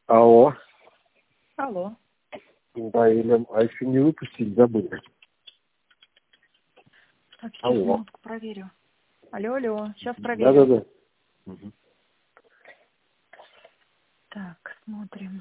Алло. Алло. Да, Елена, а еще не выпустили, забыли. Так, сейчас Алло. минутку проверю. Алло, сейчас проверю. Да-да-да. Угу. Так, смотрим.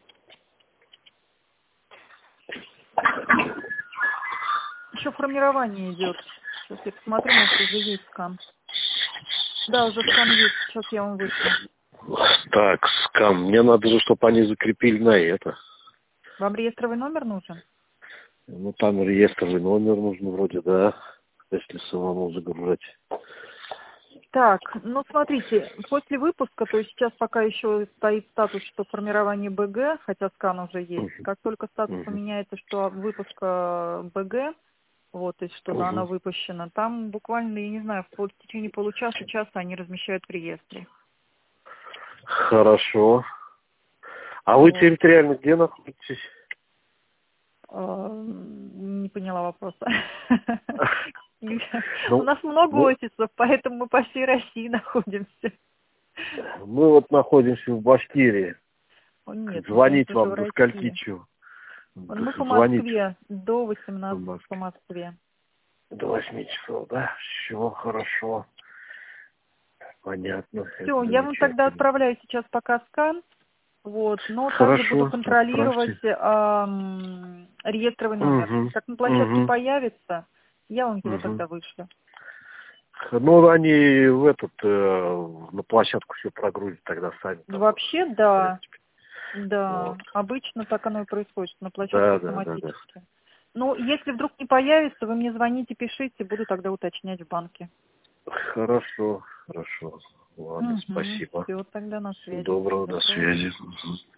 Еще формирование идет. Сейчас я посмотрю, может уже есть скан. Да, уже скан есть. Сейчас я вам вышлю. Так, скам. Мне надо же, чтобы они закрепили на это. Вам реестровый номер нужен? Ну, там реестровый номер нужно вроде, да, если самому загружать. Так, ну смотрите, после выпуска, то есть сейчас пока еще стоит статус, что формирование БГ, хотя скан уже есть. Как только статус поменяется, что выпуска БГ, вот, то есть что она выпущена, там буквально, я не знаю, в течение получаса-часа они размещают в реестре. Хорошо. А вы территориально где находитесь? Не поняла вопроса. Ну, У нас много офисов, поэтому мы по всей России находимся. Мы вот находимся в Башкирии. Нет, Звонить конечно же, вам в до скольки России. чего? Мы по Звонить Москве, до 18 по Москве. до 8 часов, да? Все хорошо. Понятно. Все, я вам тогда отправляю сейчас пока скан. Вот, но также буду Хорошо, контролировать реестровый номер. Как на площадке появится, я вам его тогда вышлю. Ну, они в на площадку все прогрузят тогда сами. Вообще, да. Да, вот. Обычно так оно и происходит, на площадке автоматически. Да. Ну, если вдруг не появится, вы мне звоните, пишите, буду тогда уточнять в банке. Хорошо, хорошо. Ладно, спасибо. Все, тогда на связи. Всего доброго, до связи.